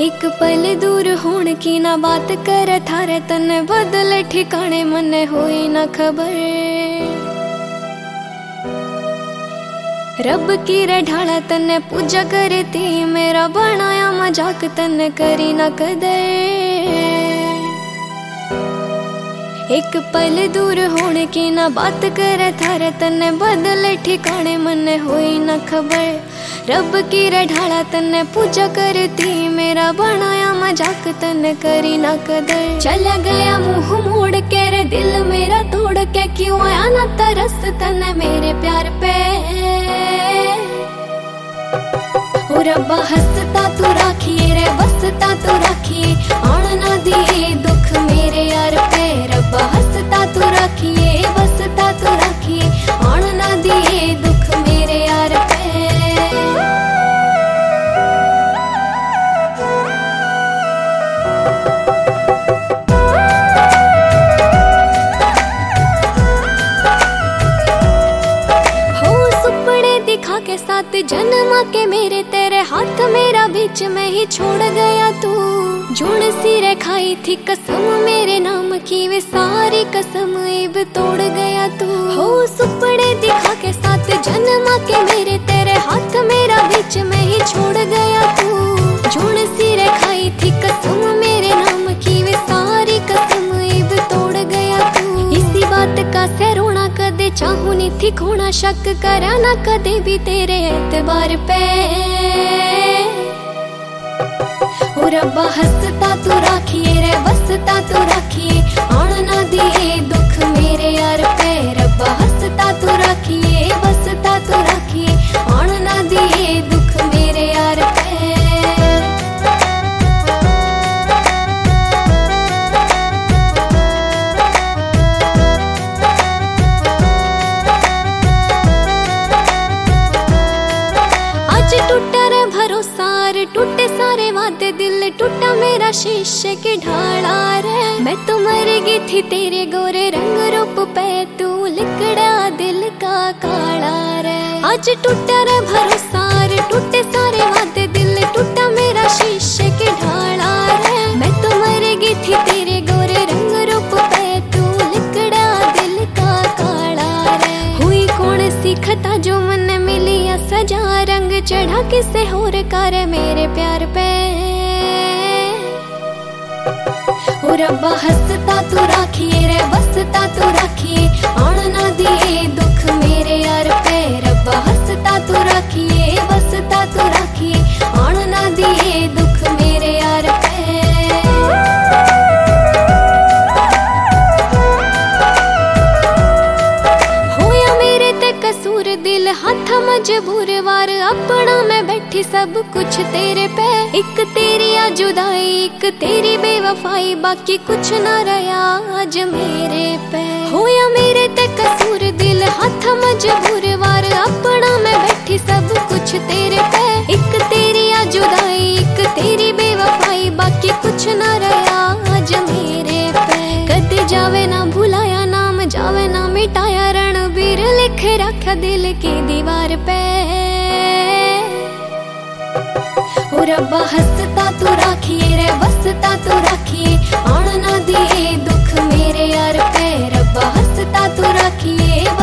एक पल दूर होने की ना बात करे थारे तने बदल ठिकाने मने होई ना खबर। रब की रे ढाला तने पूजा करती मेरा बनाया मजाक तने करी ना कदर। एक पल दूर होने की ना बात करे थारे तने बदल ठिकाने मने होई ना खबर। रब की रे ढाला तने पूजा करती मेरा बनाया मजाक तने करी ना कदर। चला गया मुंह मोड़ के रे दिल मेरा तोड़ के क्यों आया ना तरस तने मेरे प्यार पे। ओ रब्बा हंसता तू राखिए रे बसता तू राखिए आन ना दिए दुख मेरे यार पे। रब्बा हंसता तू राखिए बसता तू राखिए आन ना दिए दुख मेरे यार पे। दिखा के साथ जन्म के मेरे तेरे हाथ मेरा बीच में ही छोड़ गया तू। जुड़ सी रे खाई थी कसम मेरे नाम की वे सारी कसम अब तोड़ गया तू। हो सुपने दिखा के साथ जन्म के मेरे तेरे हाथ मेरा बीच में ही छोड़ गया तू। जुड़ सी रे खाई थी कसम मेरे नाम की वे सारी कसम अब तोड़ गया तू। इसी बात का से रोना कदे चाहूं नहीं थी खोना शक करा ना कदे भी तेरे एतबार पे। ओ रब्बा हंसता तू राखिए रे बसता तू राखिए आन ना दिए दुख मेरे यार पे। रब्बा हंसता तू राखिए बसता तू राखिए आन ना दिए दुख मेरे यार पे। टूटा रे भरोसा रे टूटे सारे वादे दिल टूटा मेरा शीशे की ढाला रे। मैं तो मर गई थी तेरे गोरे रंग रूप पे तू लिकड़ा दिल का काला रे। आज टूटा रे भरोसा रे टूटे सारे वादे दिल टूटा मेरा शीशे की ढाला रे। मैं तो मर गई थी तेरे गोरे रंग रूप पे तू लिकड़ा दिल का काला रे। हुई कौन सी खता जो मन मिली या सजा रंग चढ़ा किसे होर कर मेरे प्यार पे। ओ रब्बा हंसता तू राखिए रे बसता तू राखिए आन ना दिए दुख मेरे यार पे। रब्बा हंसता तू राखिए बसता तू राखिए आन ना दिए दुख मेरे यार पे। दिल हाथ मजबूर वार अपना मैं बैठी सब कुछ तेरे पे। एक तेरी जुदाई एक तेरी बेवफाई बाकी कुछ ना रहा आज मेरे पे। होया मेरे ते कसूर दिल हाथ मजबूर वार अपना मैं बैठी सब कुछ तेरे पे। एक तेरी जुदाई एक तेरी बेवफाई बाकी कुछ ना रहा आज मेरे पे। कद जावे ना भुलाया नाम जावे ना मिटाया रणबीर लिख रखा दिल की दीवार पे। ओ रब्बा हंसता तू राखिए रे बसता तू राखिए आन ना दिए दुख मेरे यार पे। रब्बा हंसता तू राखिए